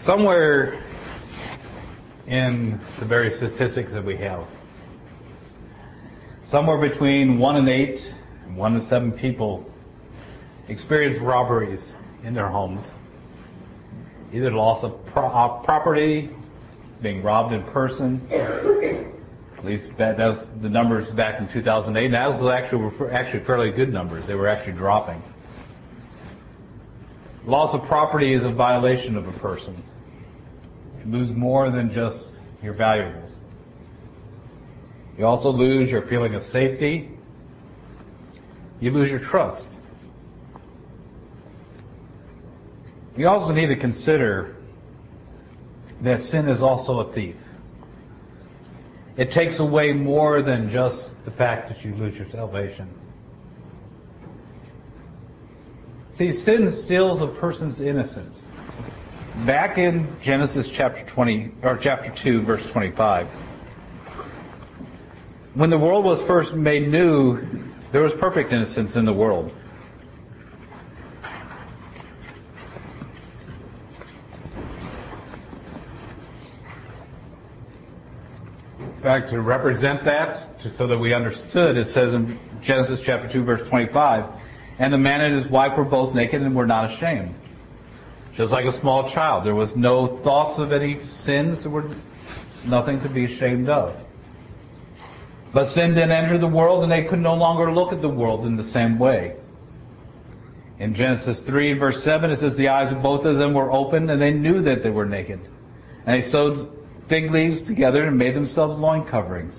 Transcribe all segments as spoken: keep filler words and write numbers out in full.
Somewhere in the various statistics that we have, somewhere between one and eight and one and seven people experience robberies in their homes. Either loss of pro- uh, property, being robbed in person. At least that, that was the numbers back in two thousand eight. And that was actually actually fairly good numbers. They were actually dropping. Loss of property is a violation of a person. You lose more than just your valuables. You also lose your feeling of safety. You lose your trust. You also need to consider that sin is also a thief. It takes away more than just the fact that you lose your salvation. See, sin steals a person's innocence. Back in Genesis chapter twenty, or chapter two, verse twenty-five, when the world was first made new, there was perfect innocence in the world. In fact, to represent that, just so that we understood, it says in Genesis chapter two, verse twenty-five, and the man and his wife were both naked and were not ashamed. Just like a small child, there was no thoughts of any sins, there were nothing to be ashamed of. But sin then entered the world, and they could no longer look at the world in the same way. In Genesis three, verse seven, it says, the eyes of both of them were opened, and they knew that they were naked. And they sewed fig leaves together and made themselves loin coverings.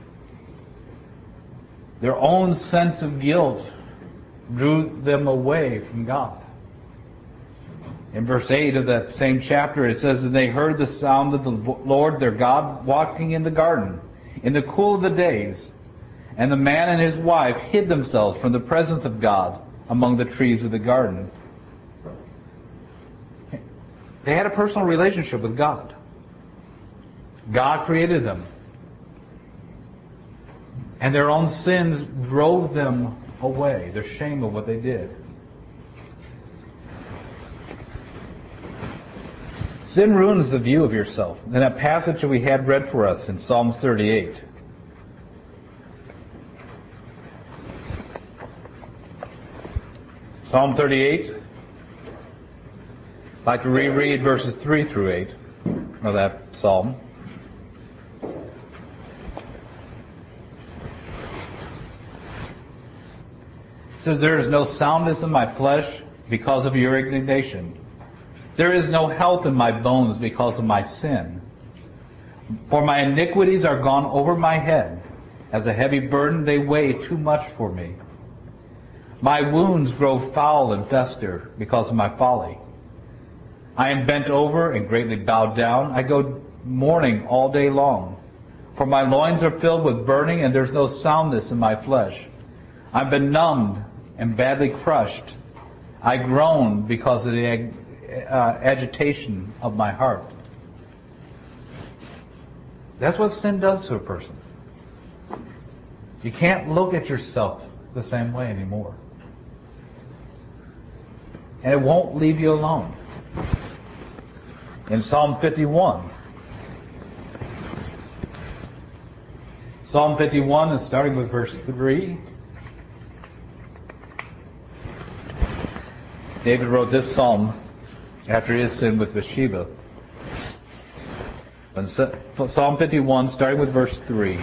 Their own sense of guilt drew them away from God. In verse eight of that same chapter, it says, and they heard the sound of the Lord their God walking in the garden in the cool of the days. And the man and his wife hid themselves from the presence of God among the trees of the garden. They had a personal relationship with God. God created them. And their own sins drove them away, their shame of what they did. Sin ruins the view of yourself. In that passage that we had read for us in Psalm thirty-eight. Psalm thirty-eight. I'd like to reread verses three through eight of that psalm. It says, there is no soundness in my flesh because of your indignation. There is no health in my bones because of my sin. For my iniquities are gone over my head. As a heavy burden they weigh too much for me. My wounds grow foul and fester because of my folly. I am bent over and greatly bowed down. I go mourning all day long. For my loins are filled with burning, and there's no soundness in my flesh. I've been numbed and badly crushed. I groan because of the ag- uh, agitation of my heart. That's what sin does to a person. You can't look at yourself the same way anymore. And it won't leave you alone. In Psalm fifty-one, Psalm fifty-one is starting with verse three. David wrote this psalm after his sin with Bathsheba. In Psalm fifty-one, starting with verse three. It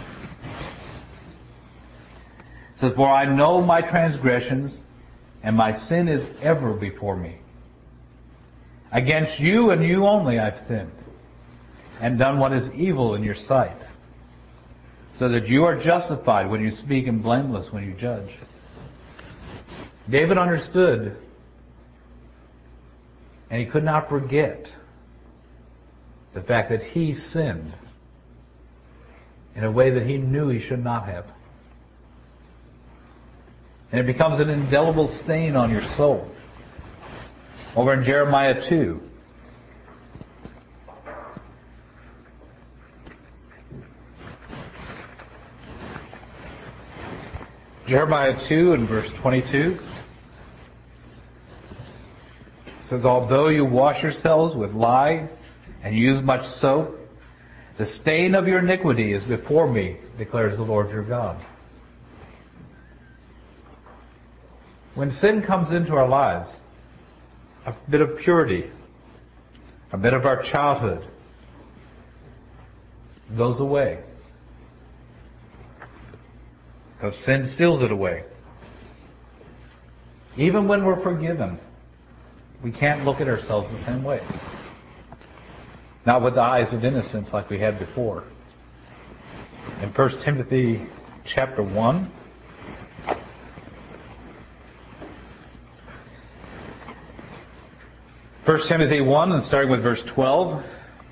says, for I know my transgressions, and my sin is ever before me. Against you and you only I've sinned, and done what is evil in your sight, so that you are justified when you speak and blameless when you judge. David understood, and he could not forget the fact that he sinned in a way that he knew he should not have. And it becomes an indelible stain on your soul. Over in Jeremiah two. Jeremiah two and verse twenty-two. says, although you wash yourselves with lye and use much soap, the stain of your iniquity is before me, declares the Lord your God. When sin comes into our lives, a bit of purity, a bit of our childhood goes away. Because sin steals it away. Even when we're forgiven, we can't look at ourselves the same way. Not with the eyes of innocence like we had before. In First Timothy chapter one, First Timothy one, and starting with verse twelve.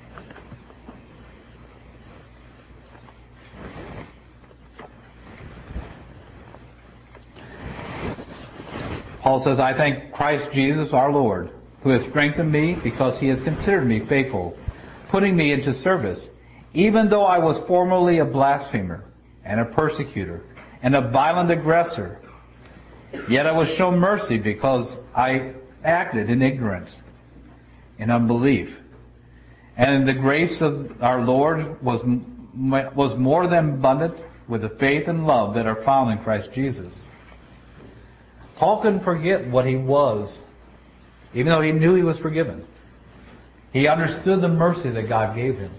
Paul says, I thank Christ Jesus our Lord, who has strengthened me because he has considered me faithful, putting me into service, even though I was formerly a blasphemer and a persecutor and a violent aggressor. Yet I was shown mercy because I acted in ignorance, in unbelief. And the grace of our Lord was, was more than abundant with the faith and love that are found in Christ Jesus. Paul couldn't forget what he was, even though he knew he was forgiven. He understood the mercy that God gave him.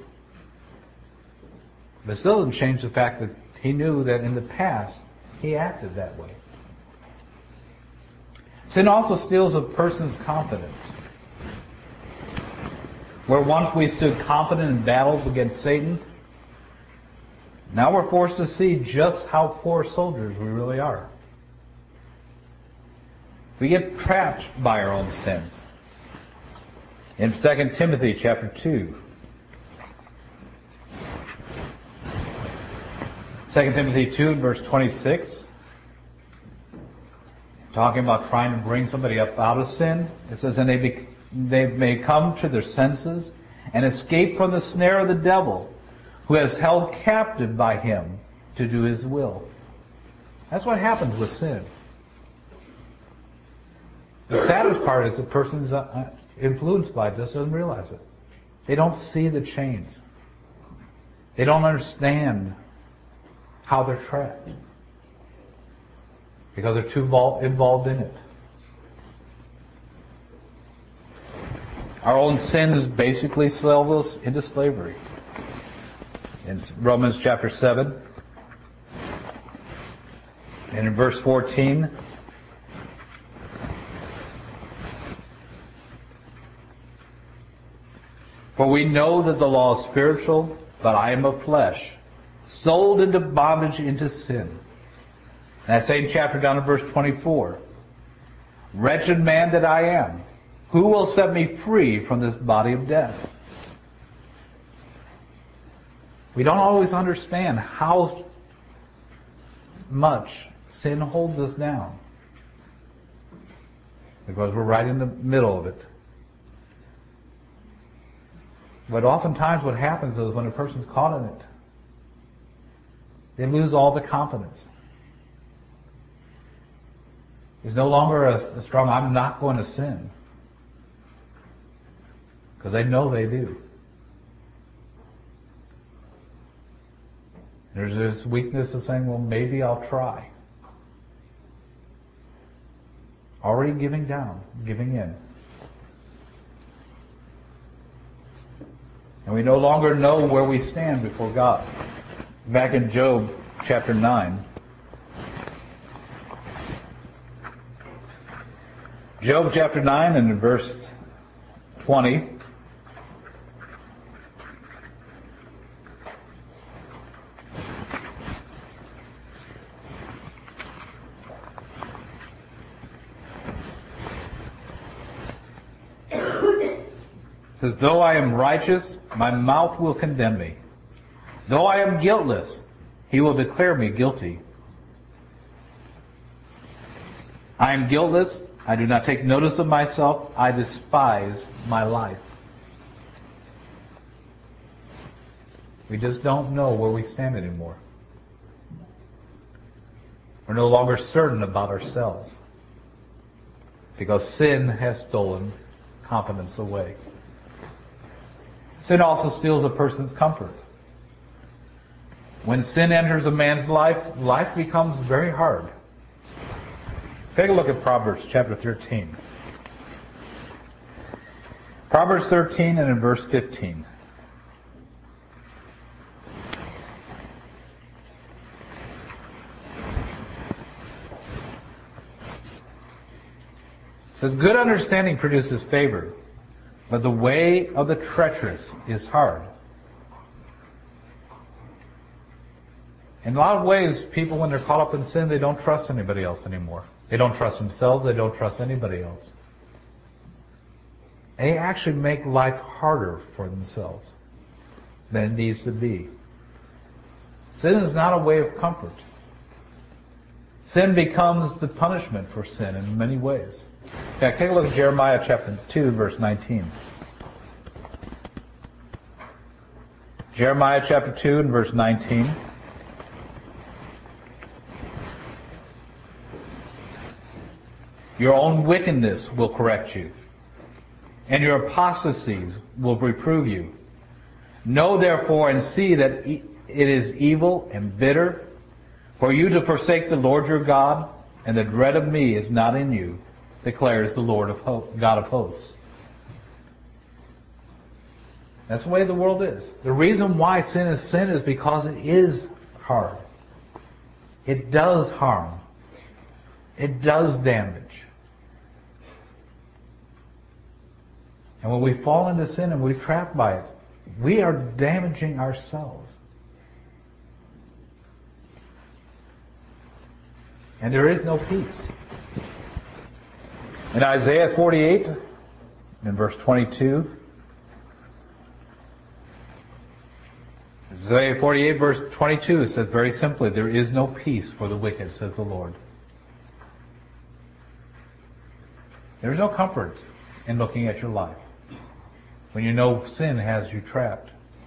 But still didn't change the fact that he knew that in the past he acted that way. Sin also steals a person's confidence. Where once we stood confident in battles against Satan, now we're forced to see just how poor soldiers we really are. We get trapped by our own sins. In Second Timothy chapter two, Second Timothy two and verse twenty-six, talking about trying to bring somebody up out of sin, it says, and they, be, they may come to their senses and escape from the snare of the devil, who has held captive by him to do his will. That's what happens with sin. The saddest part is the person's influenced by it just doesn't realize it. They don't see the chains. They don't understand how they're trapped because they're too involved in it. Our own sins basically sell us into slavery. In Romans chapter seven, and in verse fourteen, for we know that the law is spiritual, but I am of flesh, sold into bondage into sin. And that same chapter down to verse twenty-four. Wretched man that I am, who will set me free from this body of death? We don't always understand how much sin holds us down, because we're right in the middle of it. But oftentimes what happens is when a person's caught in it, they lose all the confidence. There's no longer a, a strong, I'm not going to sin. Because they know they do. There's this weakness of saying, well, maybe I'll try. Already giving down, giving in. And we no longer know where we stand before God. Back in Job chapter nine. Job chapter nine and in verse twenty. It says, though I am righteous, my mouth will condemn me. Though I am guiltless, he will declare me guilty. I am guiltless. I do not take notice of myself. I despise my life. We just don't know where we stand anymore. We're no longer certain about ourselves, because sin has stolen confidence away. Sin also steals a person's comfort. When sin enters a man's life, life becomes very hard. Take a look at Proverbs chapter thirteen. Proverbs thirteen and in verse fifteen. It says, good understanding produces favor, but the way of the treacherous is hard. In a lot of ways, people, when they're caught up in sin, they don't trust anybody else anymore. They don't trust themselves. They don't trust anybody else. They actually make life harder for themselves than it needs to be. Sin is not a way of comfort. Sin becomes the punishment for sin in many ways. In fact, take a look at Jeremiah chapter two, verse nineteen. Jeremiah chapter two and verse nineteen. Your own wickedness will correct you, and your apostasies will reprove you. Know therefore and see that it is evil and bitter for you to forsake the Lord your God, and the dread of me is not in you, declares the Lord of ho- God of hosts. That's the way the world is. The reason why sin is sin is because it is hard. It does harm. It does damage. And when we fall into sin and we're trapped by it, we are damaging ourselves. And there is no peace. In Isaiah forty-eight, in verse twenty-two, Isaiah forty-eight, verse twenty-two, it says very simply, there is no peace for the wicked, says the Lord. There's no comfort in looking at your life when you know sin has you trapped.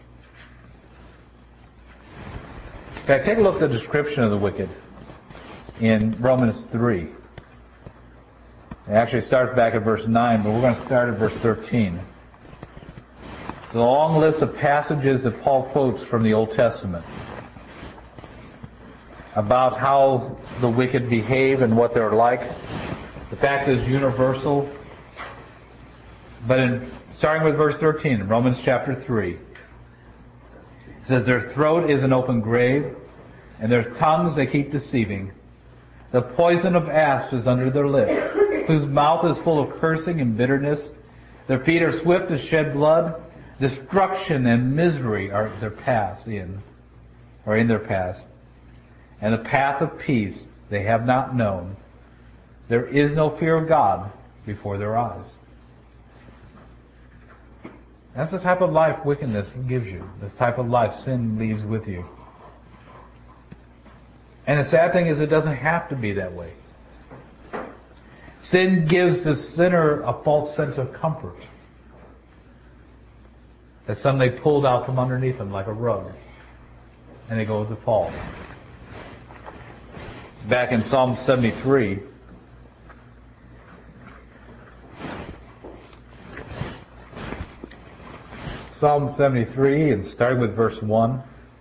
In fact, take a look at the description of the wicked in Romans three. It actually starts back at verse nine, but we're going to start at verse thirteen. The long list of passages that Paul quotes from the Old Testament about how the wicked behave and what they're like. The fact is universal. But in starting with verse thirteen, in Romans chapter three, it says, their throat is an open grave, and their tongues they keep deceiving. The poison of asps is under their lips, whose mouth is full of cursing and bitterness. Their feet are swift to shed blood. Destruction and misery are their paths in, or in their past. And the path of peace they have not known. There is no fear of God before their eyes. That's the type of life wickedness gives you. The type of life sin leaves with you. And the sad thing is it doesn't have to be that way. Sin gives the sinner a false sense of comfort that suddenly pulled out from underneath them like a rug, and they go to fall. Back in Psalm seventy-three, Psalm seventy-three, and starting with verse one.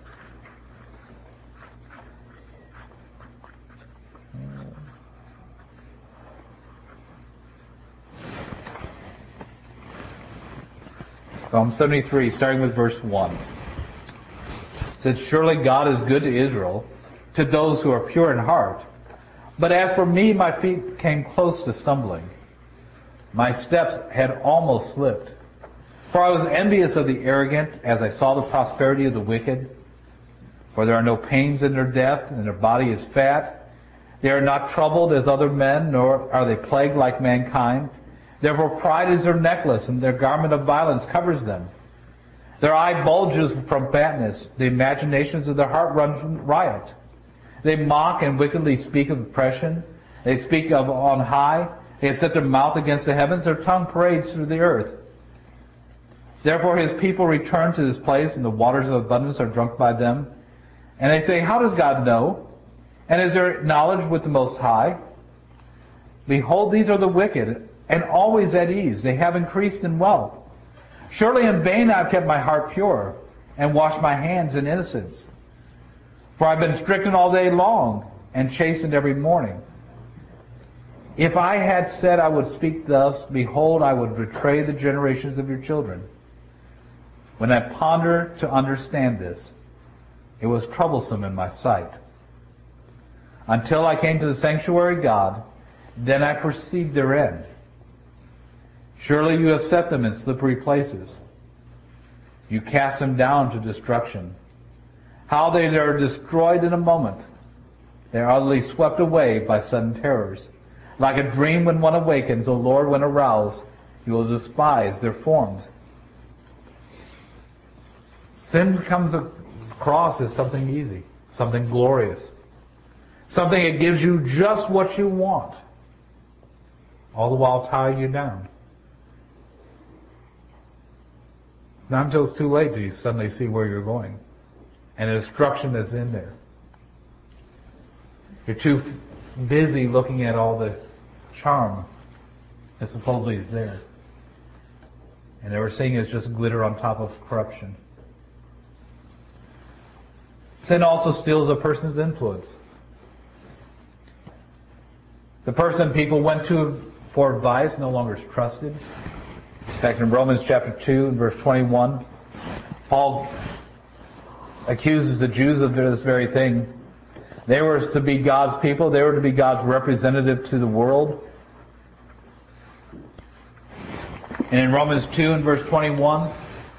Psalm seventy-three, starting with verse one. It says, surely God is good to Israel, to those who are pure in heart. But as for me, my feet came close to stumbling. My steps had almost slipped. For I was envious of the arrogant as I saw the prosperity of the wicked. For there are no pains in their death, and their body is fat. They are not troubled as other men, nor are they plagued like mankind. Therefore pride is their necklace, and their garment of violence covers them. Their eye bulges from fatness. The imaginations of their heart run riot. They mock and wickedly speak of oppression. They speak of on high. They have set their mouth against the heavens. Their tongue parades through the earth. Therefore his people return to this place, and the waters of abundance are drunk by them. And they say, how does God know? And is there knowledge with the Most High? Behold, these are the wicked, and always at ease. They have increased in wealth. Surely in vain I have kept my heart pure and washed my hands in innocence. For I've been stricken all day long and chastened every morning. If I had said I would speak thus, behold, I would betray the generations of your children. When I pondered to understand this, it was troublesome in my sight. Until I came to the sanctuary God, then I perceived their end. Surely you have set them in slippery places. You cast them down to destruction. How they are destroyed in a moment. They are utterly swept away by sudden terrors. Like a dream when one awakens, O Lord, when aroused, you will despise their forms. Sin comes across as something easy, something glorious, something that gives you just what you want, all the while tying you down. It's not until it's too late do you suddenly see where you're going and the destruction that's in there. You're too busy looking at all the charm that supposedly is there. And they were saying it's just glitter on top of corruption. Sin also steals a person's influence. The person people went to for advice no longer is trusted. In fact, in Romans chapter two and verse twenty-one, Paul accuses the Jews of this very thing. They were to be God's people. They were to be God's representative to the world. And in Romans two and verse twenty-one,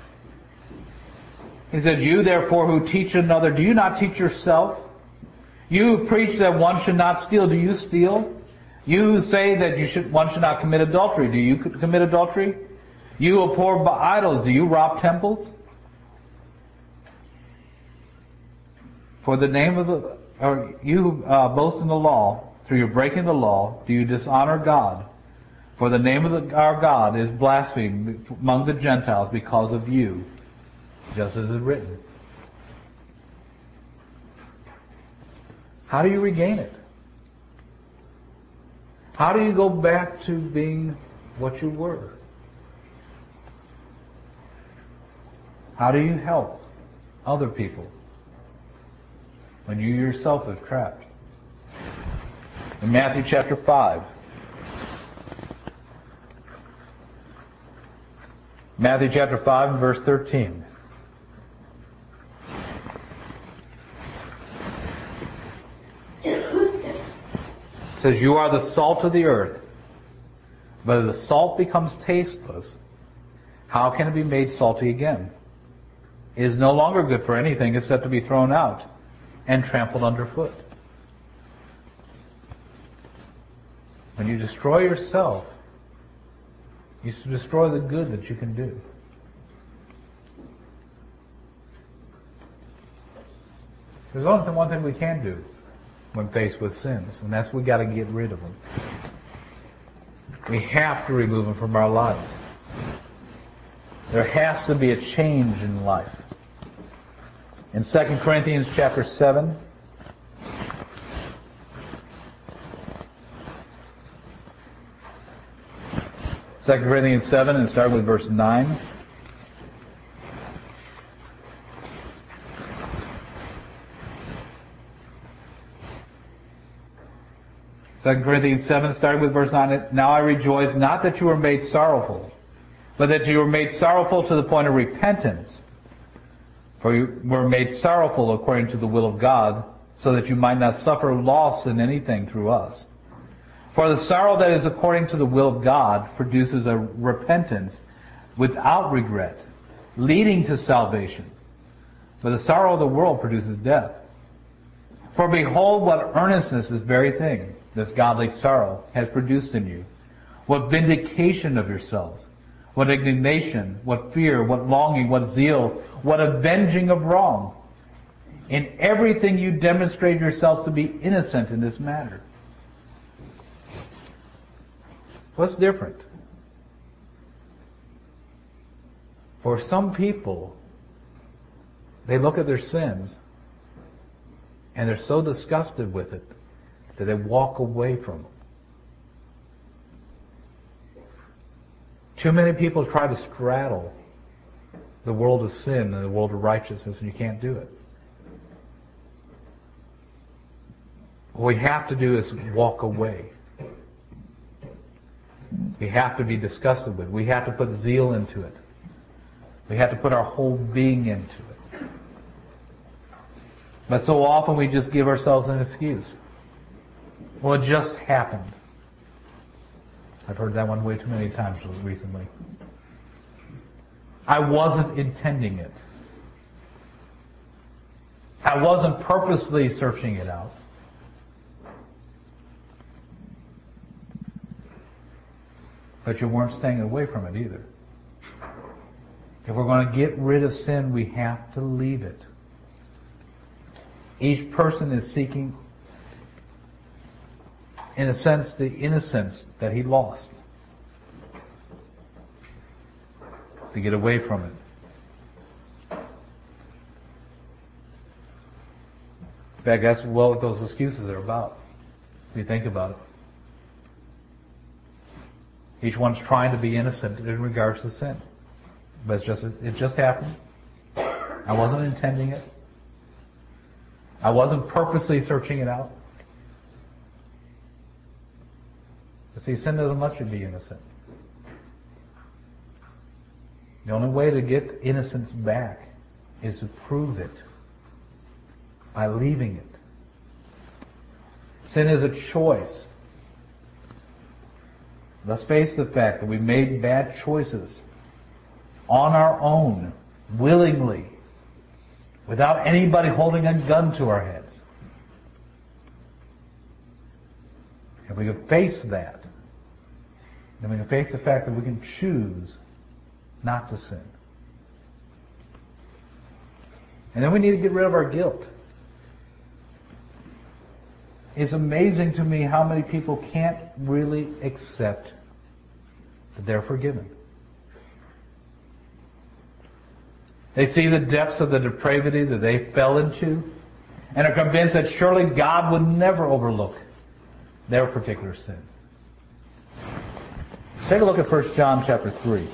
he said, you therefore who teach another, do you not teach yourself? You who preach that one should not steal, do you steal? You who say that you should, one should not commit adultery, do you commit adultery? You who abhor idols, do you rob temples? For the name of the, or you who uh, boast in the law, through your breaking the law, do you dishonor God? For the name of the, our God is blasphemed among the Gentiles because of you, just as is written. How do you regain it? How do you go back to being what you were? How do you help other people when you yourself are trapped? In Matthew chapter five, Matthew chapter five and verse thirteen. It says, you are the salt of the earth. But if the salt becomes tasteless, how can it be made salty again? It is no longer good for anything except to be thrown out and trampled underfoot. When you destroy yourself, you destroy the good that you can do. There's only one thing we can do when faced with sins, and that's we got to get rid of them. We have to remove them from our lives. There has to be a change in life. In Second Corinthians chapter seven, Second Corinthians seven, and start with verse nine. Second Corinthians seven, starting with verse nine. Now I rejoice not that you were made sorrowful, but that you were made sorrowful to the point of repentance. For you were made sorrowful according to the will of God, so that you might not suffer loss in anything through us. For the sorrow that is according to the will of God produces a repentance without regret, leading to salvation. But the sorrow of the world produces death. For behold, what earnestness this very thing, this godly sorrow, has produced in you. What vindication of yourselves, what indignation, what fear, what longing, what zeal, what avenging of wrong. In everything you demonstrate yourselves to be innocent in this matter. What's different? For some people, they look at their sins and they're so disgusted with it that they walk away from them. Too many people try to straddle the world of sin and the world of righteousness, and you can't do it. What we have to do is walk away. We have to be disgusted with it. We have to put zeal into it. We have to put our whole being into it. But so often we just give ourselves an excuse. Well, it just happened. I've heard that one way too many times recently. I wasn't intending it. I wasn't purposely searching it out. But you weren't staying away from it either. If we're going to get rid of sin, we have to leave it. Each person is seeking, in a sense, the innocence that he lost. To get away from it. In fact, that's well what those excuses are about. If you think about it. Each one's trying to be innocent in regards to sin. But it's just, it just happened. I wasn't intending it. I wasn't purposely searching it out. But see, sin doesn't let you be innocent. The only way to get innocence back is to prove it by leaving it. Sin is a choice. Let's face the fact that we made bad choices on our own, willingly, without anybody holding a gun to our heads. If we can face that, then we can face the fact that we can choose not to sin. And then we need to get rid of our guilt. It's amazing to me how many people can't really accept that they're forgiven. They see the depths of the depravity that they fell into and are convinced that surely God would never overlook their particular sin. Take a look at First John chapter three.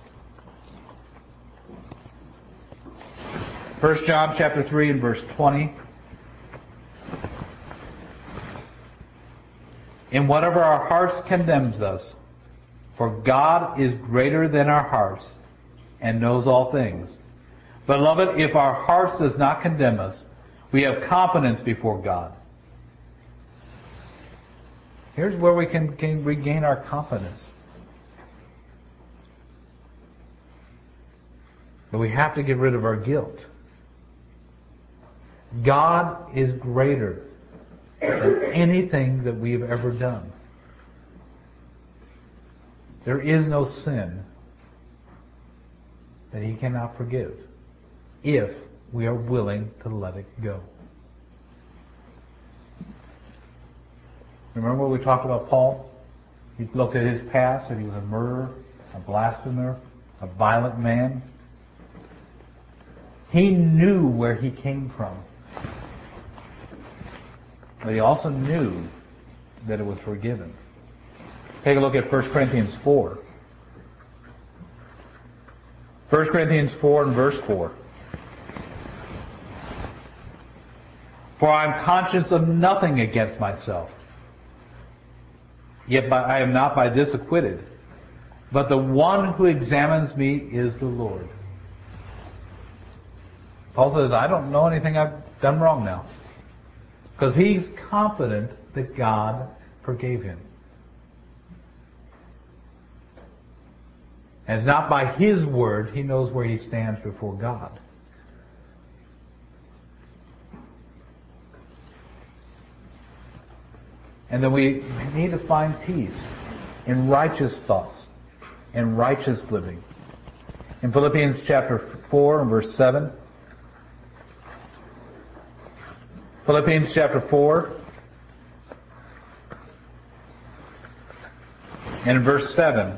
First John chapter three and verse twenty. In whatever our hearts condemns us, for God is greater than our hearts and knows all things. Beloved, if our hearts does not condemn us, we have confidence before God. Here's where we can, can regain our confidence. But we have to get rid of our guilt. God is greater than anything that we have ever done. There is no sin that He cannot forgive if we are willing to let it go. Remember what we talked about Paul? He looked at his past and he was a murderer, a blasphemer, a violent man. He knew where he came from. But he also knew that it was forgiven. Take a look at First Corinthians four. First Corinthians four and verse four. For I am conscious of nothing against myself. Yet by, I am not by this acquitted. But the one who examines me is the Lord. Paul says, I don't know anything I've done wrong now. Because he's confident that God forgave him. And it's not by his word, he knows where he stands before God. And then we need to find peace in righteous thoughts and righteous living. In Philippians chapter four and verse seven, Philippians chapter four and in verse seven,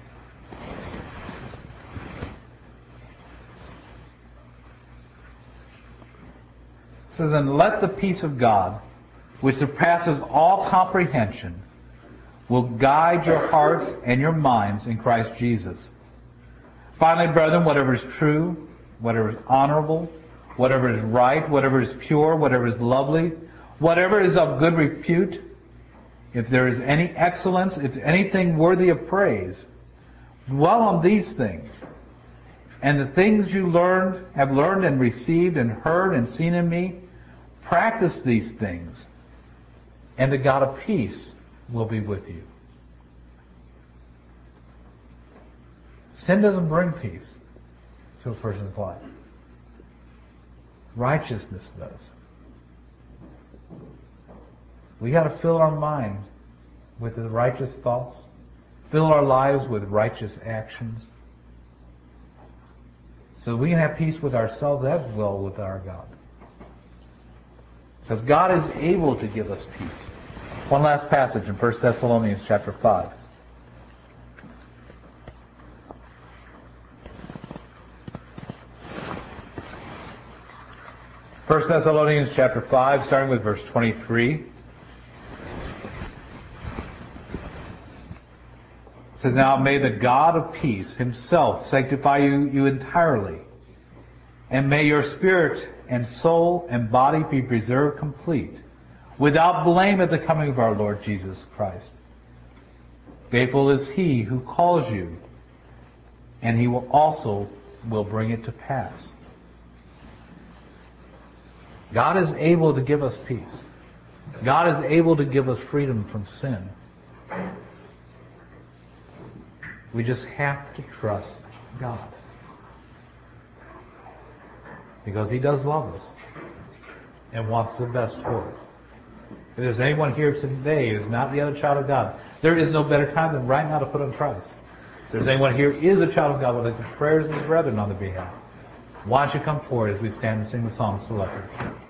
it says, and let the peace of God, which surpasses all comprehension, will guide your hearts and your minds in Christ Jesus. Finally, brethren, whatever is true, whatever is honorable, whatever is right, whatever is pure, whatever is lovely, whatever is of good repute, if there is any excellence, if anything worthy of praise, dwell on these things. And the things you learned, have learned and received and heard and seen in me, practice these things, and the God of peace will be with you. Sin doesn't bring peace to a person's life. Righteousness does. We got to fill our mind with the righteous thoughts, fill our lives with righteous actions, so we can have peace with ourselves as well with our God. Because God is able to give us peace. One last passage in First Thessalonians chapter five. First Thessalonians chapter five, starting with verse twenty-three. It says, now may the God of peace himself sanctify you, you entirely, and may your spirit and soul and body be preserved complete, without blame at the coming of our Lord Jesus Christ. Faithful is he who calls you, and he will also will bring it to pass. God is able to give us peace. God is able to give us freedom from sin. We just have to trust God. Because he does love us and wants the best for us. If there's anyone here today who is not the other child of God, there is no better time than right now to put on Christ. If there's anyone here who is a child of God, with the prayers of his brethren on their behalf, why don't you come forward as we stand and sing the song selected.